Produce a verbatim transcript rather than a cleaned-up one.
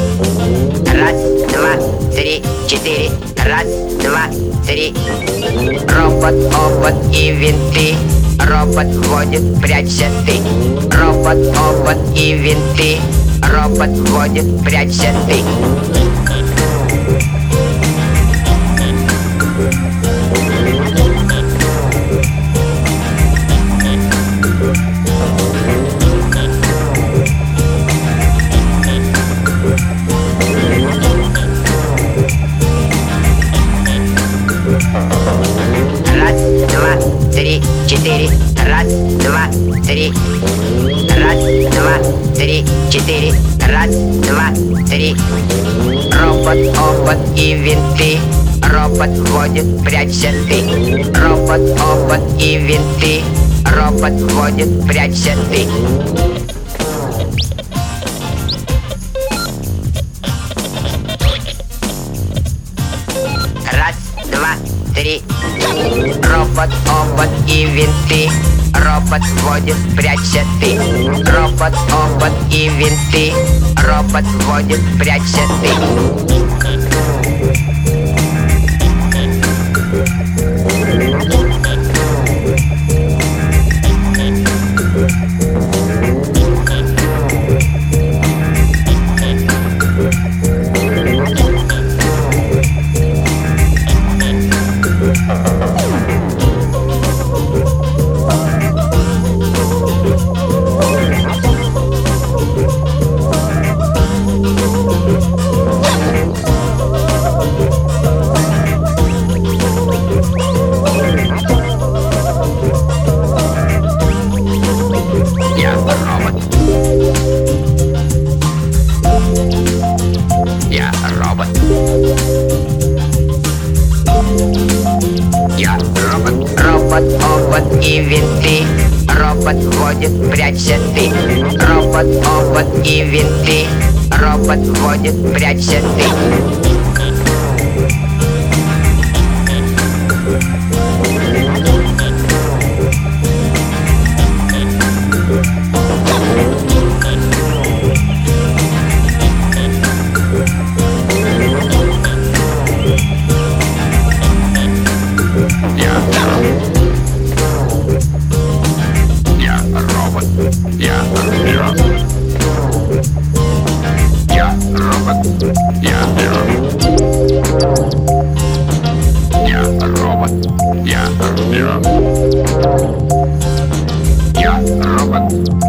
Раз, два, три, четыре. Раз, два, три. Робот, обод и винты. Робот вводит, прячься ты. Робот, обод и винты. Робот вводит, прячься ты. Раз, два, три, четыре. Раз, два, три. Раз, два, три, четыре. Раз, два, три. Робот, обод и винты. Робот вводит, прячься ты. Робот, обод и винты. Робот вводит, прячься ты. Раз, два, три. Робот, обод и винты. Робот вводит, прячься ты. Робот, обод и винты. Робот вводит, прячься ты. Я робот. Я робот. Робот, обод и винты. Робот вводит, прячься ты. Робот, обод и винты. Робот вводит, прячься ты. Я робот. Я робот. Я робот. Я робот. Я робот. Я робот.